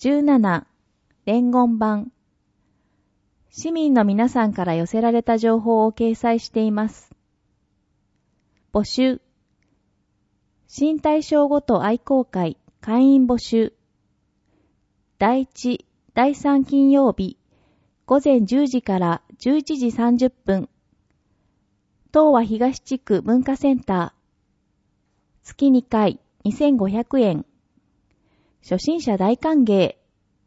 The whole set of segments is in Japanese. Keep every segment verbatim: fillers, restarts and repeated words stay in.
じゅうなな伝言版市民の皆さんから寄せられた情報を掲載しています。募集新対象ごと愛好会会員募集だいいち、だいさん金曜日午前じゅうじからじゅういちじさんじゅっぷん東和東地区文化センター月にかいにせんごひゃくえん初心者大歓迎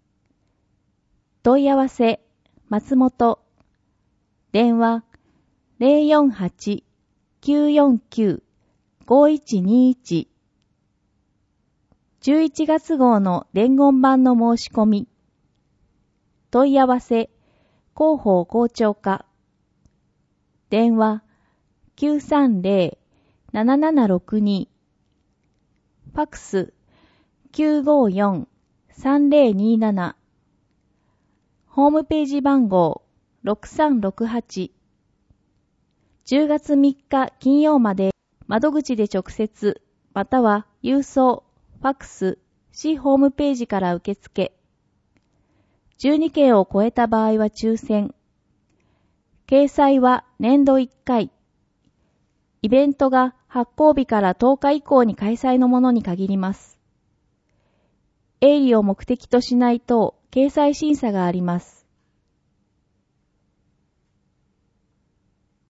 問い合わせ松本電話 ゼロよんはち きゅうよんきゅう ごいちにいち じゅういちがつ号の伝言版の申し込み問い合わせ広報校長課電話 きゅうさんゼロ ななななろくに ファクス きゅうごよん さんゼロになな ホームページ番号ろくさんろくはちじゅうがつみっか金曜まで窓口で直接または郵送、ファクス、市ホームページから受付じゅうにけんを超えた場合は抽選掲載は年度いっかいイベントが発行日からとおか以降に開催のものに限ります営利を目的としないと掲載審査があります